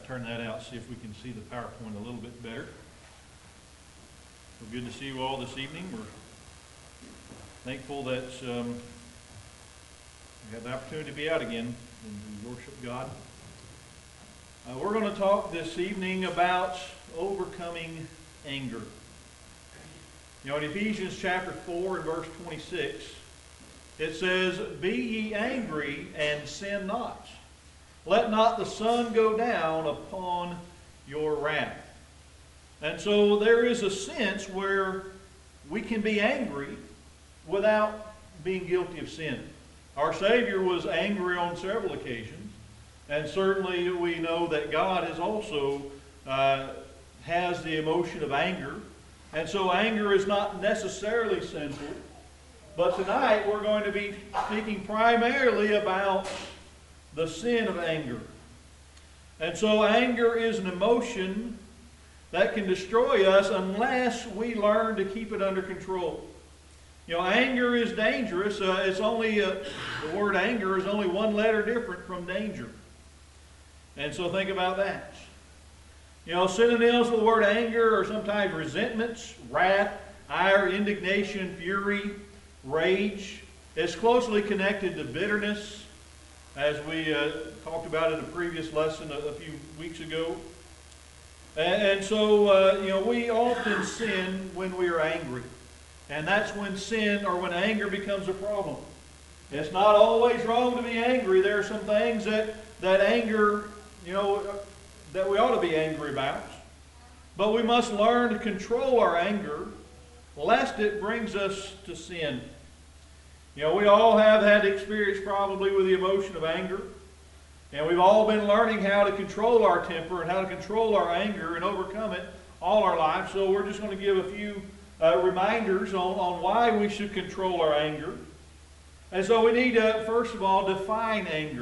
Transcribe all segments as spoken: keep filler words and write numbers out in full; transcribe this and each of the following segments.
turn that out, see if we can see the PowerPoint a little bit better. Well, good to see you all this evening. We're thankful that um, we have the opportunity to be out again and to worship God. Uh, we're going to talk this evening about overcoming anger. You know, in Ephesians chapter four and verse twenty-six, it says, "Be ye angry and sin not. Let not the sun go down upon your wrath." And so there is a sense where we can be angry without being guilty of sin. Our Savior was angry on several occasions, and certainly we know that God is also uh, has the emotion of anger. And so anger is not necessarily sinful. But tonight we're going to be speaking primarily about the sin of anger. And so anger is an emotion that can destroy us unless we learn to keep it under control. You know, anger is dangerous. Uh, it's only, uh, the word anger is only one letter different from danger. And so think about that. You know, synonyms for the word anger are sometimes resentments, wrath, ire, indignation, fury, rage. It's closely connected to bitterness, as we uh, talked about in a previous lesson a, a few weeks ago. And, and so, uh, you know, we often sin when we are angry. And that's when sin or when anger becomes a problem. It's not always wrong to be angry. There are some things that, that anger, you know, that we ought to be angry about. But we must learn to control our anger, lest it brings us to sin. You know, we all have had experience probably with the emotion of anger. And we've all been learning how to control our temper and how to control our anger and overcome it all our lives. So we're just going to give a few uh, reminders on, on why we should control our anger. And so we need to, first of all, define anger.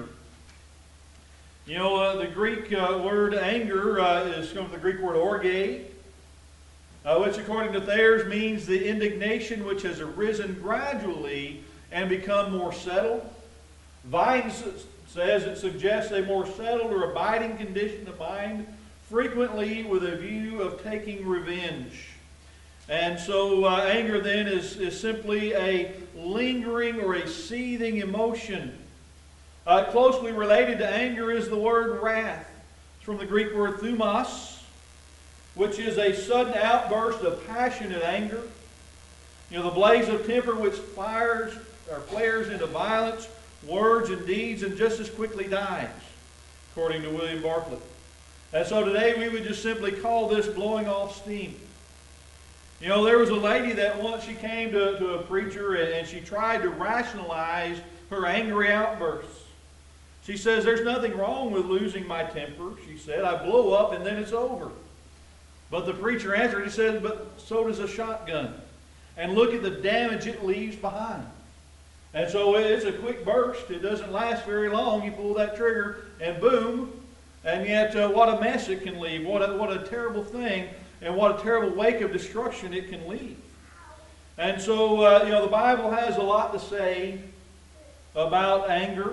You know, uh, the Greek uh, word anger uh, is from the Greek word orge, uh, which according to Thayer's means the indignation which has arisen gradually and become more settled. Vines says it suggests a more settled or abiding condition of mind, frequently with a view of taking revenge. And so uh, anger then is, is simply a lingering or a seething emotion. Uh, closely related to anger is the word wrath. It's from the Greek word thumos, which is a sudden outburst of passionate anger. You know, the blaze of temper which fires or flares into violence, words and deeds, and just as quickly dies, according to William Bartlett. And so today we would just simply call this blowing off steam. You know, there was a lady that once she came to, to a preacher and, and she tried to rationalize her angry outbursts. She says, "There's nothing wrong with losing my temper," she said. "I blow up and then it's over." But the preacher answered, he said, "But so does a shotgun. And look at the damage it leaves behind." And so it's a quick burst. It doesn't last very long. You pull that trigger and boom. And yet uh, what a mess it can leave. What a, what a terrible thing. And what a terrible wake of destruction it can leave. And so, uh, you know, the Bible has a lot to say about anger.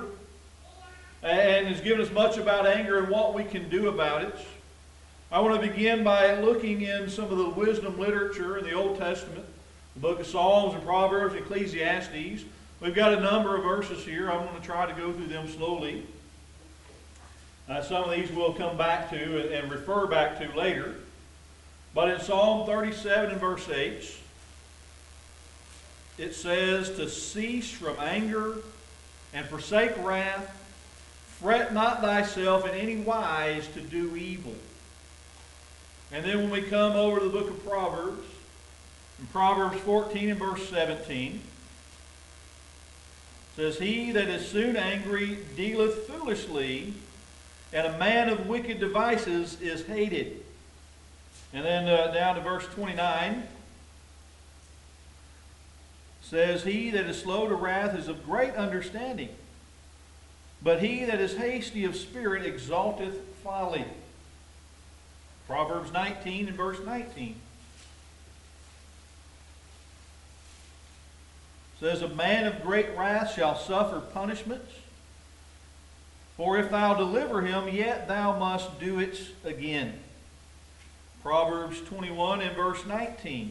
And has given us much about anger and what we can do about it. I want to begin by looking in some of the wisdom literature in the Old Testament, the book of Psalms and Proverbs, Ecclesiastes. We've got a number of verses here. I'm going to try to go through them slowly. Uh, some of these we'll come back to and refer back to later. But in Psalm thirty-seven and verse eight, it says, "To cease from anger and forsake wrath, fret not thyself in any wise to do evil." And then when we come over to the book of Proverbs, in Proverbs fourteen and verse seventeen, it says, "He that is soon angry dealeth foolishly, and a man of wicked devices is hated." And then uh, down to verse twenty-nine, says, "He that is slow to wrath is of great understanding, but he that is hasty of spirit exalteth folly." Proverbs nineteen and verse nineteen says, "A man of great wrath shall suffer punishment, For if thou deliver him, yet thou must do it again. Proverbs twenty-one and verse nineteen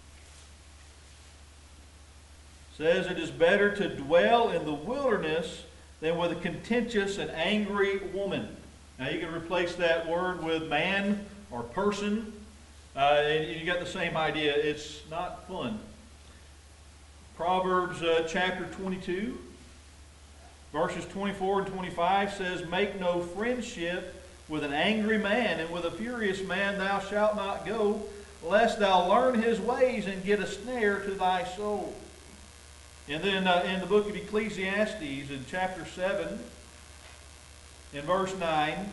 says, it is better to dwell in the wilderness than with a contentious and angry woman. Now you can replace that word with man or person. Uh, and you got the same idea. It's not fun. Proverbs uh, chapter twenty-two, verses twenty-four and twenty-five says, make no friendship with an angry man, and with a furious man thou shalt not go, lest thou learn his ways and get a snare to thy soul. And then uh, in the book of Ecclesiastes, in chapter seven, in verse nine,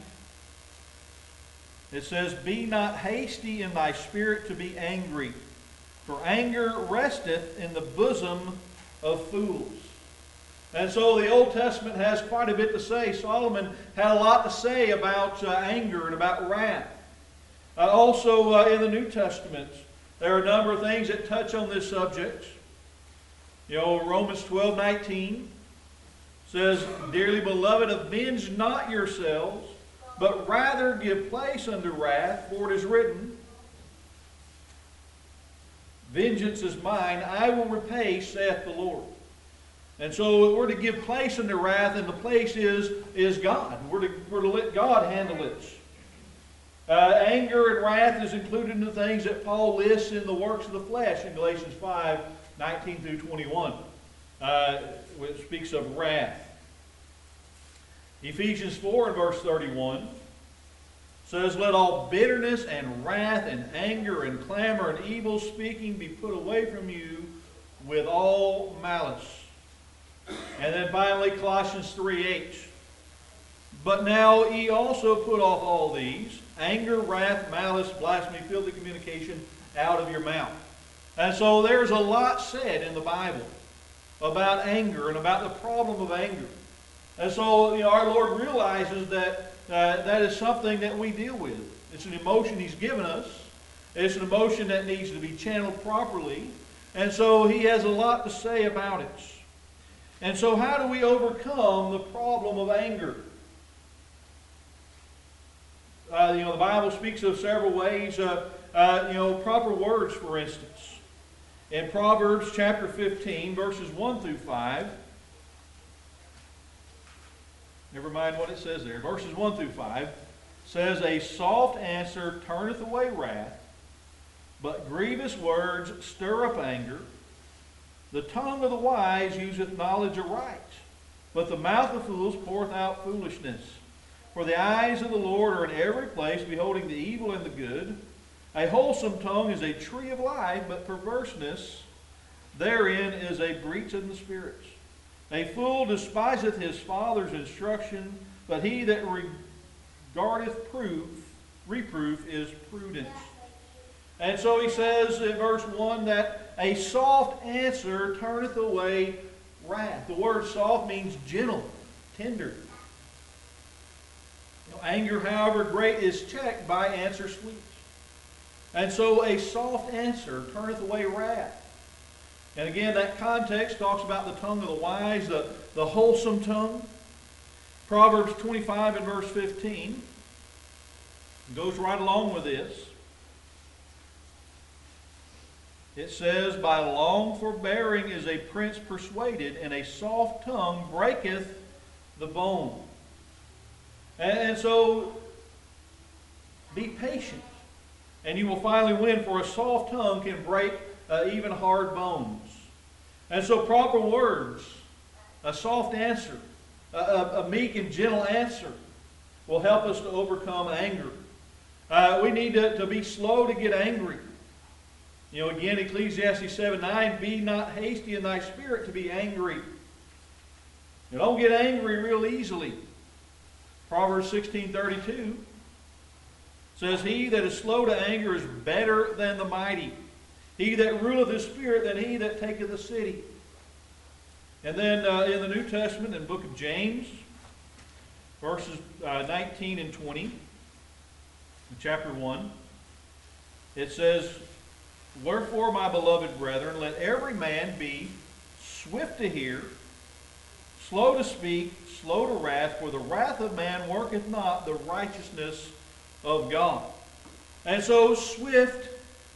it says, be not hasty in thy spirit to be angry, for anger resteth in the bosom of fools. And so the Old Testament has quite a bit to say. Solomon had a lot to say about uh, anger and about wrath. Uh, also uh, in the New Testament, there are a number of things that touch on this subject. You know, Romans twelve nineteen says, dearly beloved, avenge not yourselves, but rather give place unto wrath, for it is written, vengeance is mine, I will repay, saith the Lord. And so we're to give place unto wrath, and the place is, is God. We're to, we're to let God handle it. Uh, anger and wrath is included in the things that Paul lists in the works of the flesh in Galatians five nineteen through twenty-one, uh, which speaks of wrath. Ephesians four and verse thirty-one says, let all bitterness and wrath and anger and clamor and evil speaking be put away from you with all malice. And then finally Colossians three eight. But now ye also put off all these, anger, wrath, malice, blasphemy, filthy communication out of your mouth. And so there's a lot said in the Bible about anger and about the problem of anger. And so, you know, our Lord realizes that uh, that is something that we deal with. It's an emotion He's given us. It's an emotion that needs to be channeled properly. And so He has a lot to say about it. And so how do we overcome the problem of anger? Uh, you know, the Bible speaks of several ways. Uh, uh, you know, proper words, for instance. In Proverbs chapter fifteen, verses one through five, never mind what it says there, verses one through five, says, a soft answer turneth away wrath, but grievous words stir up anger. The tongue of the wise useth knowledge aright, but the mouth of fools poureth out foolishness. For the eyes of the Lord are in every place, beholding the evil and the good. A wholesome tongue is a tree of life, but perverseness therein is a breach in the spirits. A fool despiseth his father's instruction, but he that regardeth proof, reproof is prudence. And so he says in verse one that a soft answer turneth away wrath. The word soft means gentle, tender. You know, anger, however great, is checked by answer sweet. And so a soft answer turneth away wrath. And again, that context talks about the tongue of the wise, the, the wholesome tongue. Proverbs twenty-five and verse fifteen goes right along with this. It says, by long forbearing is a prince persuaded, and a soft tongue breaketh the bone. And, and so, be patient, and you will finally win, for a soft tongue can break uh, even hard bones. And so proper words, a soft answer, a, a, a meek and gentle answer will help us to overcome anger. Uh, we need to, to be slow to get angry. You know, again, Ecclesiastes seven nine, be not hasty in thy spirit to be angry. You don't get angry real easily. Proverbs sixteen thirty-two says, he that is slow to anger is better than the mighty. He that ruleth his spirit than he that taketh a city. And then uh, in the New Testament, in the book of James, verses uh, nineteen and twenty, in chapter one, it says, wherefore, my beloved brethren, let every man be swift to hear, slow to speak, slow to wrath, for the wrath of man worketh not the righteousness of God. And so swift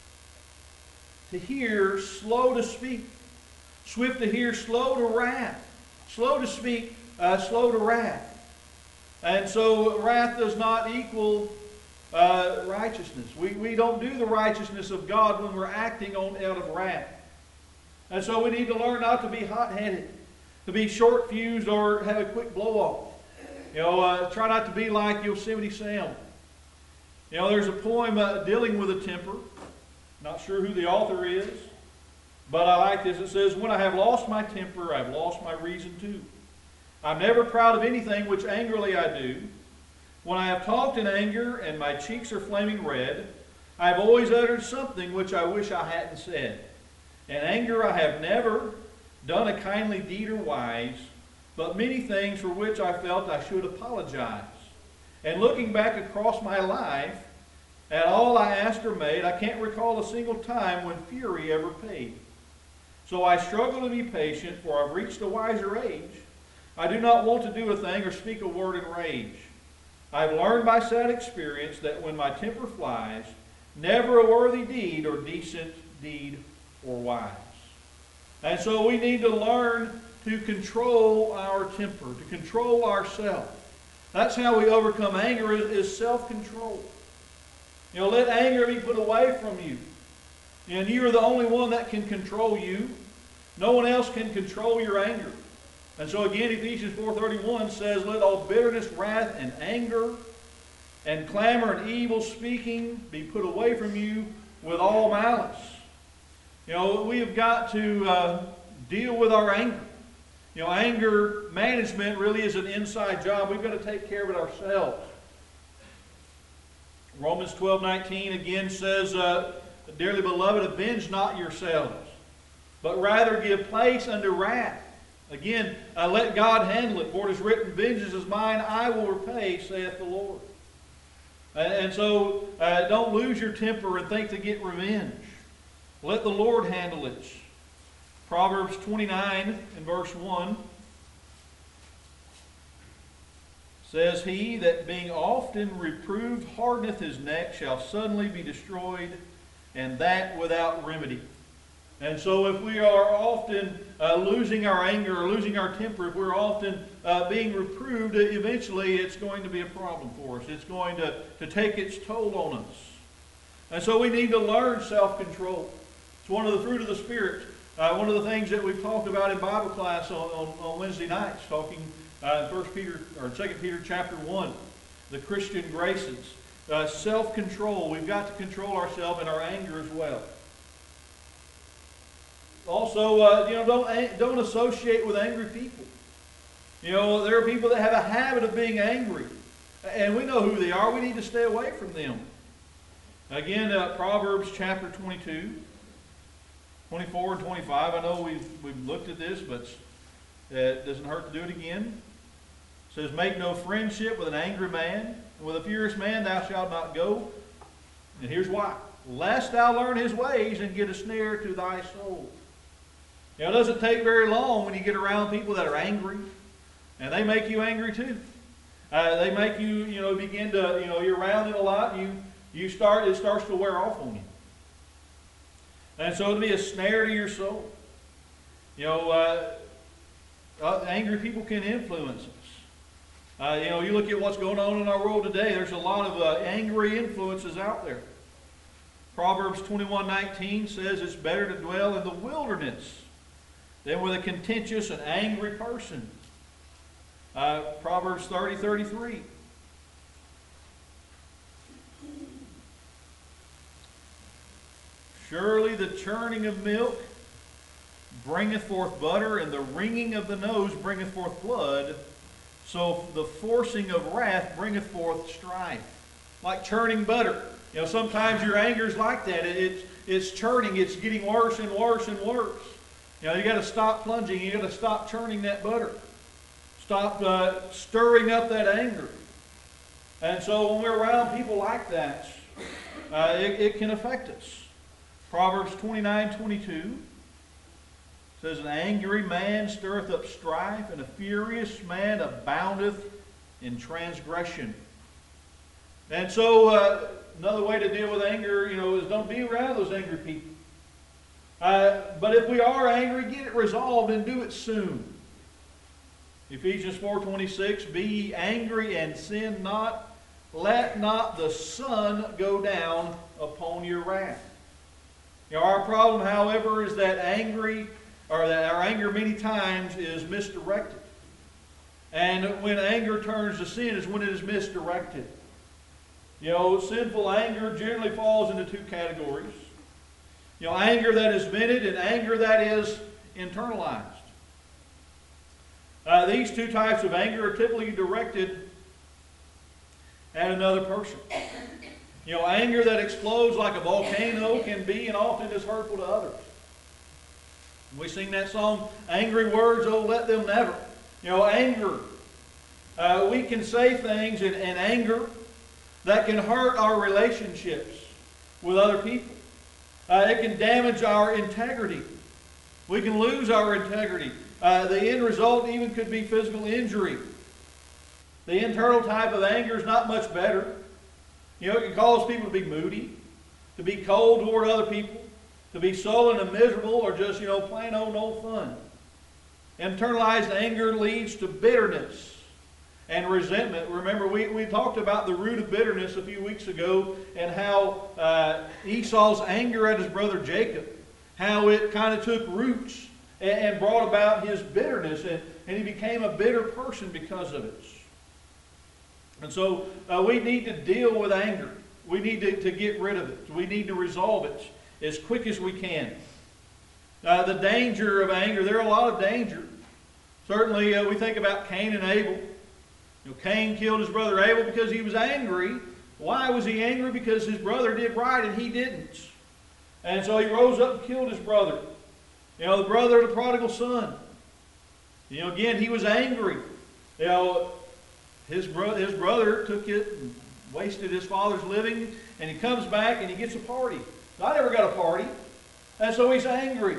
to hear, slow to speak. Swift to hear, slow to wrath. Slow to speak, uh, slow to wrath. And so wrath does not equal uh, righteousness. We, we don't do the righteousness of God when we're acting on out of wrath. And so we need to learn not to be hot-headed, to be short-fused or have a quick blow-off. You know, uh, try not to be like Yosemite Sam. You know, there's a poem uh, dealing with a temper. Not sure who the author is, but I like this. It says, when I have lost my temper, I've lost my reason too. I'm never proud of anything which angrily I do. When I have talked in anger and my cheeks are flaming red, I have always uttered something which I wish I hadn't said. In anger I have never done a kindly deed or wise, but many things for which I felt I should apologize. And looking back across my life, at all I asked or made, I can't recall a single time when fury ever paid. So I struggle to be patient, for I've reached a wiser age. I do not want to do a thing or speak a word in rage. I've learned by sad experience that when my temper flies, never a worthy deed or decent deed or wise. And so we need to learn to control our temper, to control ourselves. That's how we overcome anger, is, is self-control. You know, let anger be put away from you. And you are the only one that can control you. No one else can control your anger. And so again, Ephesians four thirty-one says, let all bitterness, wrath, and anger, and clamor, and evil speaking be put away from you with all malice. You know, we have got to uh, deal with our anger. You know, anger management really is an inside job. We've got to take care of it ourselves. Romans twelve nineteen again says, uh, dearly beloved, avenge not yourselves, but rather give place unto wrath. Again, uh, let God handle it. For it is written, vengeance is mine, I will repay, saith the Lord. And, and so, uh, don't lose your temper and think to get revenge. Let the Lord handle it. Proverbs twenty-nine and verse one says, he that being often reproved hardeneth his neck shall suddenly be destroyed, and that without remedy. And so if we are often uh, losing our anger or losing our temper, if we're often uh, being reproved, eventually it's going to be a problem for us. It's going to, to take its toll on us. And so we need to learn self-control. It's one of the fruit of the Spirit. Uh, one of the things that we've talked about in Bible class on, on, on Wednesday nights, talking uh, in First Peter or Second Peter chapter one, the Christian graces. Uh, self-control. We've got to control ourselves and our anger as well. Also, uh, you know, don't, don't associate with angry people. You know, there are people that have a habit of being angry. And we know who they are. We need to stay away from them. Again, uh, Proverbs chapter twenty-two, twenty-four and twenty-five. I know we've, we've looked at this, but it doesn't hurt to do it again. It says, make no friendship with an angry man, and with a furious man thou shalt not go. And here's why. Lest thou learn his ways and get a snare to thy soul. You know, it doesn't take very long when you get around people that are angry, and they make you angry too. Uh, they make you, you know, begin to, you know, you're around it a lot, you, you start, it starts to wear off on you. And so it'll be a snare to your soul. You know, uh, uh, angry people can influence us. Uh, you know, you look at what's going on in our world today, there's a lot of uh, angry influences out there. Proverbs twenty-one nineteen says it's better to dwell in the wilderness than with a contentious and angry person. Uh, Proverbs thirty thirty-three. Surely the churning of milk bringeth forth butter, and the wringing of the nose bringeth forth blood. So the forcing of wrath bringeth forth strife. Like churning butter. You know, sometimes your anger is like that. It, it's, it's churning. It's getting worse and worse and worse. You know, you got to stop plunging. You got to stop churning that butter. Stop uh, stirring up that anger. And so when we're around people like that, uh, it, it can affect us. Proverbs twenty-nine twenty-two says, an angry man stirreth up strife, and a furious man aboundeth in transgression. And so, uh, another way to deal with anger, you know, is don't be around those angry people. Uh, but if we are angry, get it resolved and do it soon. Ephesians four twenty-six, be ye angry and sin not. Let not the sun go down upon your wrath. You know, our problem, however, is that angry, or that our anger many times is misdirected. And when anger turns to sin is when it is misdirected. You know, sinful anger generally falls into two categories. You know, anger that is vented and anger that is internalized. Uh, these two types of anger are typically directed at another person. You know, anger that explodes like a volcano can be and often is hurtful to others. We sing that song, angry words, oh let them never. You know, anger. Uh, we can say things in, in anger that can hurt our relationships with other people. Uh, it can damage our integrity. We can lose our integrity. Uh, the end result even could be physical injury. The internal type of anger is not much better. You know, it can cause people to be moody, to be cold toward other people, to be sullen and miserable, or just, you know, plain old no fun. Internalized anger leads to bitterness and resentment. Remember, we, we talked about the root of bitterness a few weeks ago and how uh, Esau's anger at his brother Jacob, how it kind of took roots and, and brought about his bitterness, and, and he became a bitter person because of it. And so uh, we need to deal with anger. We need to, to get rid of it. We need to resolve it as quick as we can. Uh, the danger of anger, there are a lot of danger. Certainly uh, we think about Cain and Abel. You know, Cain killed his brother Abel because he was angry. Why was he angry? Because his brother did right and he didn't. And so he rose up and killed his brother. You know, the brother of the prodigal son. You know, again, he was angry. You know, his, bro his brother took it and wasted his father's living, and he comes back and he gets a party. I never got a party. And so he's angry.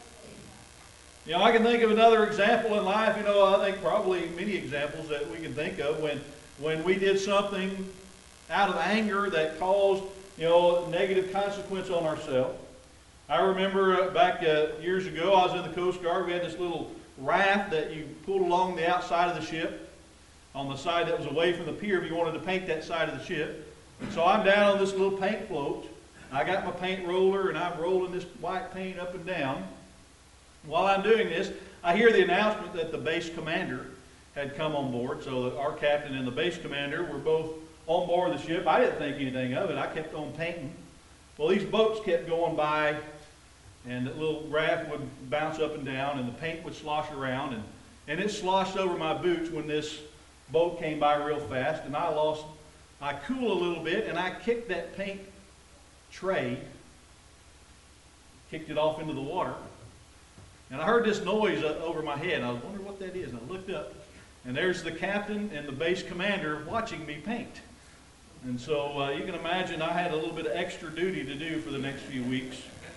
You know, I can think of another example in life. You know, I think probably many examples that we can think of when, when we did something out of anger that caused, you know, negative consequence on ourselves. I remember uh, back uh, years ago, I was in the Coast Guard. We had this little raft that you pulled along the outside of the ship, on the side that was away from the pier if you wanted to paint that side of the ship. And so I'm down on this little paint float. I got my paint roller and I'm rolling this white paint up and down. While I'm doing this, I hear the announcement that the base commander had come on board. So our captain and the base commander were both on board the ship. I didn't think anything of it. I kept on painting. Well, these boats kept going by, and the little raft would bounce up and down, and the paint would slosh around, and, and it sloshed over my boots when this boat came by real fast, and I lost, I cooled a little bit, and I kicked that paint tray, kicked it off into the water, and I heard this noise over my head, and I was wondering what that is, and I looked up, and there's the captain and the base commander watching me paint. And so uh, you can imagine I had a little bit of extra duty to do for the next few weeks.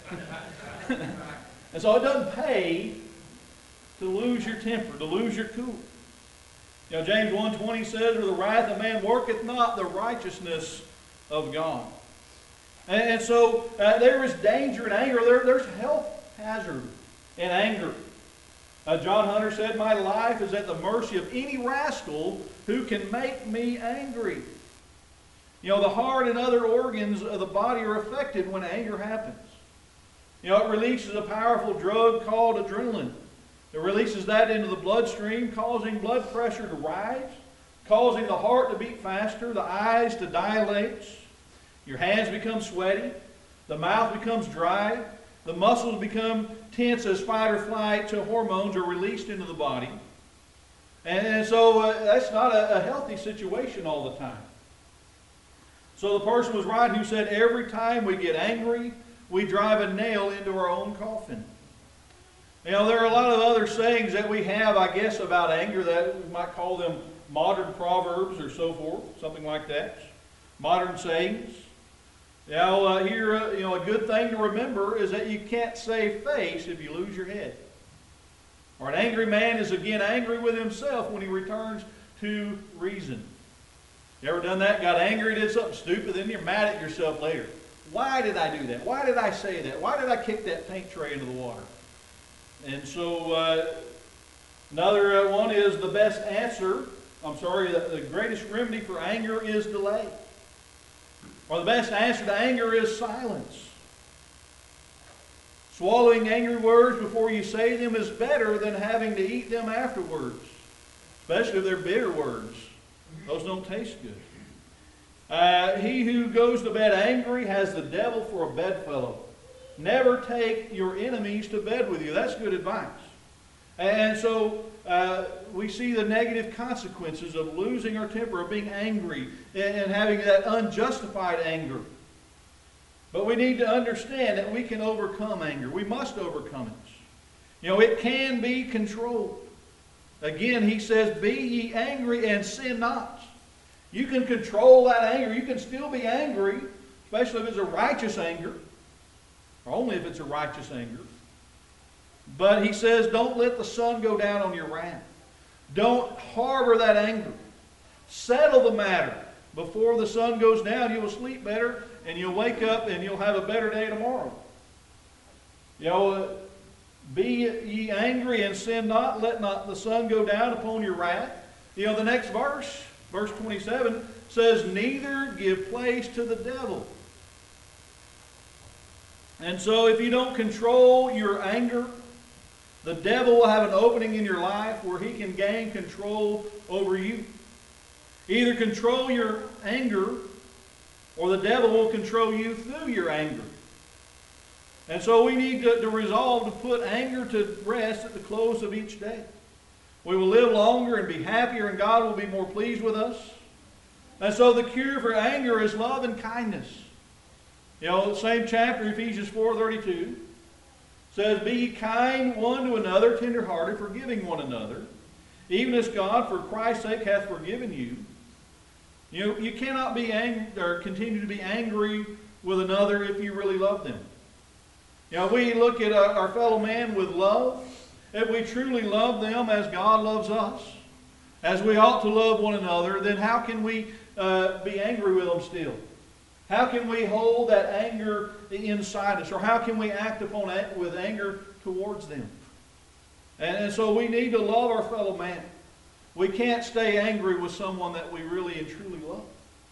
And so it doesn't pay to lose your temper, to lose your cool. You know, James one twenty says, "For the wrath of man worketh not the righteousness of God." And, and so uh, there is danger in anger. There, there's health hazard in anger. Uh, John Hunter said, "My life is at the mercy of any rascal who can make me angry." You know, the heart and other organs of the body are affected when anger happens. You know, it releases a powerful drug called adrenaline. It releases that into the bloodstream, causing blood pressure to rise, causing the heart to beat faster, the eyes to dilate, your hands become sweaty, the mouth becomes dry, the muscles become tense as fight or flight hormones are released into the body. And, and so uh, that's not a, a healthy situation all the time. So the person was right who said, every time we get angry, we drive a nail into our own coffin. You know, there are a lot of other sayings that we have, I guess, about anger that we might call them modern proverbs or so forth, something like that. Modern sayings. You know, uh, here, uh, you know, a good thing to remember is that you can't save face if you lose your head. Or an angry man is again angry with himself when he returns to reason. You ever done that? Got angry, did something stupid, then you're mad at yourself later. Why did I do that? Why did I say that? Why did I kick that paint tray into the water? And so uh, another uh, one is the best answer. I'm sorry, the, the greatest remedy for anger is delay. Or the best answer to anger is silence. Swallowing angry words before you say them is better than having to eat them afterwards. Especially if they're bitter words. Those don't taste good. Uh, he who goes to bed angry has the devil for a bedfellow. Never take your enemies to bed with you. That's good advice. And so uh, we see the negative consequences of losing our temper, of being angry, and, and having that unjustified anger. But we need to understand that we can overcome anger. We must overcome it. You know, it can be controlled. Again, he says, be ye angry and sin not. You can control that anger. You can still be angry, especially if it's a righteous anger. Or only if it's a righteous anger. But he says, don't let the sun go down on your wrath. Don't harbor that anger. Settle the matter. Before the sun goes down, you will sleep better, and you'll wake up, and you'll have a better day tomorrow. You know, be ye angry and sin not. Let not the sun go down upon your wrath. You know, the next verse, verse twenty-seven, says, neither give place to the devil. And so if you don't control your anger, the devil will have an opening in your life where he can gain control over you. Either control your anger, or the devil will control you through your anger. And so we need to, to resolve to put anger to rest at the close of each day. We will live longer and be happier, and God will be more pleased with us. And so the cure for anger is love and kindness. You know, the same chapter, Ephesians four thirty-two, says, be ye kind one to another, tenderhearted, forgiving one another, even as God for Christ's sake hath forgiven you. You know, you cannot be angry or continue to be angry with another if you really love them. You know, we look at our, our fellow man with love. If we truly love them as God loves us, as we ought to love one another, then how can we uh, be angry with them still? How can we hold that anger inside us? Or how can we act upon it with anger towards them? And, and so we need to love our fellow man. We can't stay angry with someone that we really and truly love.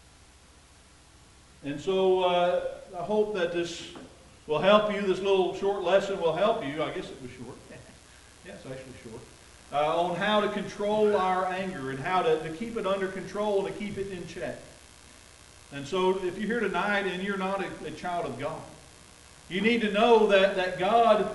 And so uh, I hope that this will help you. This little short lesson will help you. I guess it was short. Yeah, it's actually short. Uh, on how to control our anger and how to, to keep it under control and to keep it in check. And so if you're here tonight and you're not a, a child of God, you need to know that, that God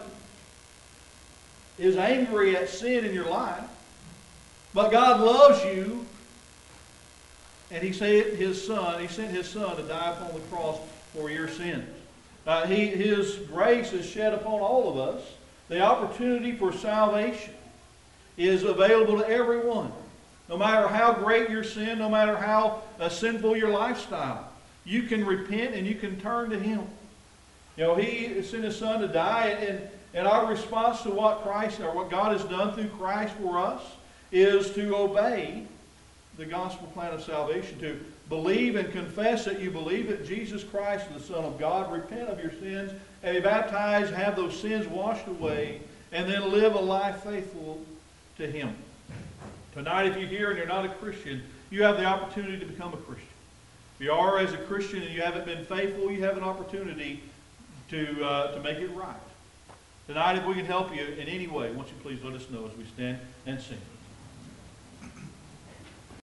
is angry at sin in your life, but God loves you, and He sent His Son, He sent His Son to die upon the cross for your sins. Uh, he, His grace is shed upon all of us. The opportunity for salvation is available to everyone. No matter how great your sin, no matter how uh, sinful your lifestyle, you can repent and you can turn to Him. You know, He sent His Son to die, and, and our response to what Christ or what God has done through Christ for us is to obey the gospel plan of salvation, to believe and confess that you believe that Jesus Christ is the Son of God, repent of your sins, and be baptized, have those sins washed away, and then live a life faithful to Him. Tonight, if you're here and you're not a Christian, you have the opportunity to become a Christian. If you are as a Christian and you haven't been faithful, you have an opportunity to, uh, to make it right. Tonight, if we can help you in any way, won't you please let us know as we stand and sing.